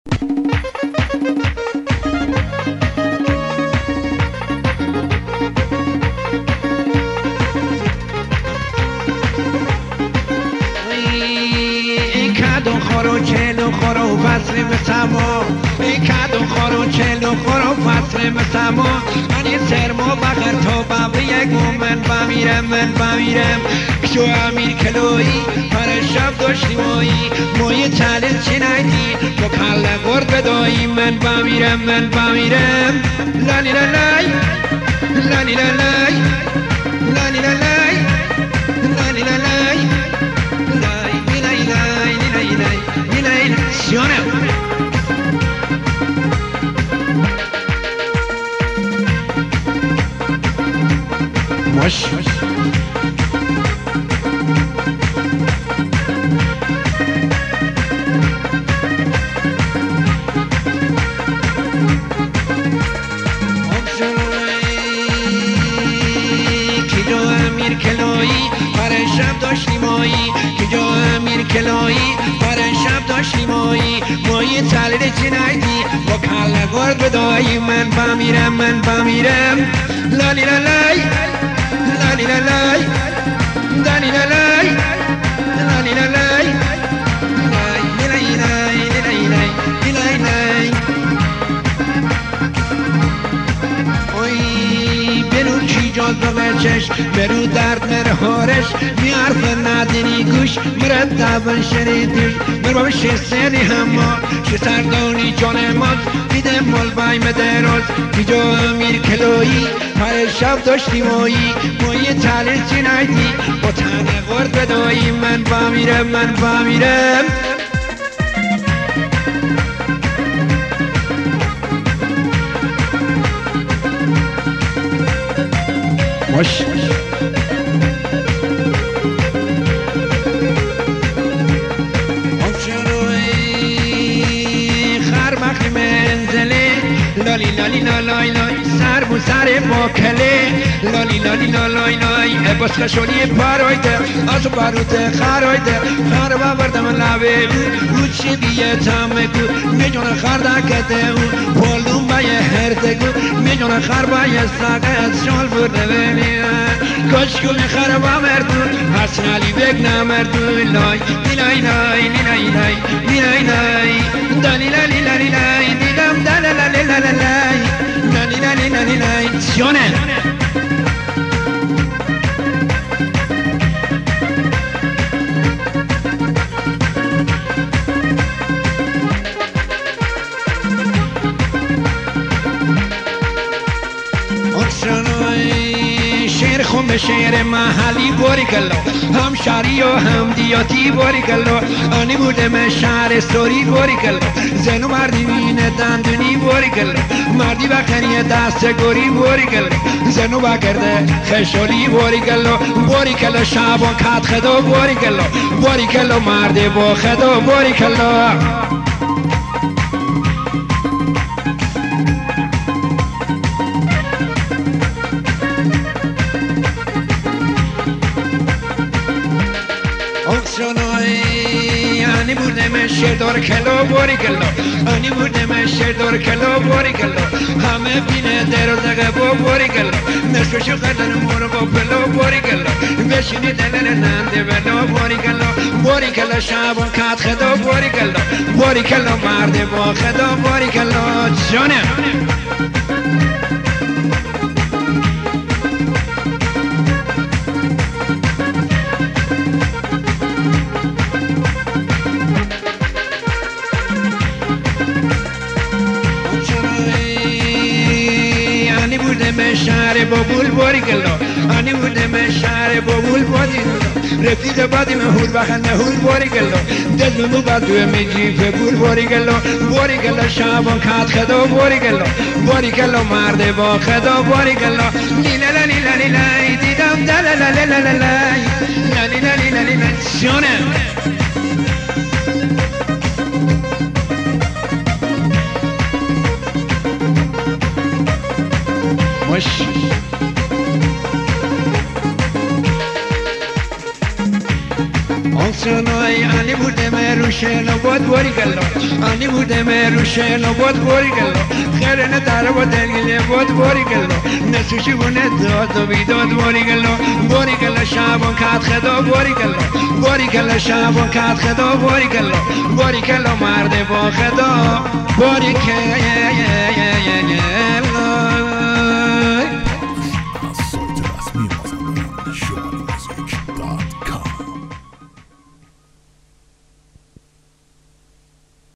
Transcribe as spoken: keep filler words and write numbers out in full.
کدو خورو چلو خورو فصل مسما ای کدو خورو چلو خورو فصل مسما من سرما بخر تو بابی یک من بمیرم من بمیرم شو امیر کلویی پر شب داشتی مایی مای چالش چی نیدی تو کله گرد بدایی من بمیرم من بمیرم لالی لالای لالی لالای لالی لالای لالی لالای مش کجا امیر کلایی پر شب داشتی مایی کجا امیر کلایی پر شب داشتی مایی مایی تلید چی نیدی با کله گرد بدایی من بمیرم من بمیرم لالی لالای لالی لالای دانی لالای لالی لالای لای لای لای لای لای لای لای اوی برو کی جاز به چشم برو درد مرهارش میارف ندنی گوش مرتبا شنیدی مربا بشه سری هما شه سردانی جان ماز دیده مال بایم دراز کجا امیر کلایی پر شب داشتی مایی مایی تلیل چی نیدی با تنه گرد بدایی من بمیرم من بمیرم مش خرمخ منزله لالی لالی لالای لای سر بو سر باکله لالی لالی لالای لای باز خشولی پرایده از باروت خرایده خر بردم لبه او چی بیه تمگو میجون خرده کده او پولون بایه هردگو میجون خر بایه ساقه از شال برده بینیه کشکو میخره با مردون حسن علی بگ نمردون لای لای لای لای لای لای لای دانی لالی لالی لای دیدم دلالی لالی لای لالی لالی لالی لای جونه شعر خون شعر محلی باری کلو هم شهری و هم دیاتی باری کلو آنی بودم شهر سوری باری کلو زنو مردی مینه دندونی باری کلو مردی بخری دست گوری باری کلو زنو بکرده خشولی باری کلو باری کلو شبان کت خدا باری کلو باری کلو مرد با خدا باری کلو آنی بودم شردار کلو باری کلو آنی بودم شردار کلو باری کلو همه بینه در و دقه با باری کلو نصفشو قدن مورو با پلو باری کلو بشینی دلن ننده بلو باری کلو باری کلو شبان کت خدا باری کلو باری کلو مرد با خدا باری کلو جانه شهر بابول باری کلو آنی بودم شهر بابول باری کلو رفیق بادی مهول بخنده هول باری کلو دل مو بدو میگی فبول باری کلو باری کلو شبان کت خدا باری کلو باری کلو مرد با خدا باری کلو لیلا لالی لالی لای دیدم دلالا لالا لای لالی لالی لالی لای جونه مش آنسونای آنی بودم روشن و بود باری گلو آنی بودم روشن و بود باری گلو خیرن داره بود دلیل بود باری گلو نسوشی بونه داد و بیداد باری گلو باری گلو شابون کات خدا باری گلو باری گلو شابون کات خدا باری گلو باری گلو مرد با خدا باری که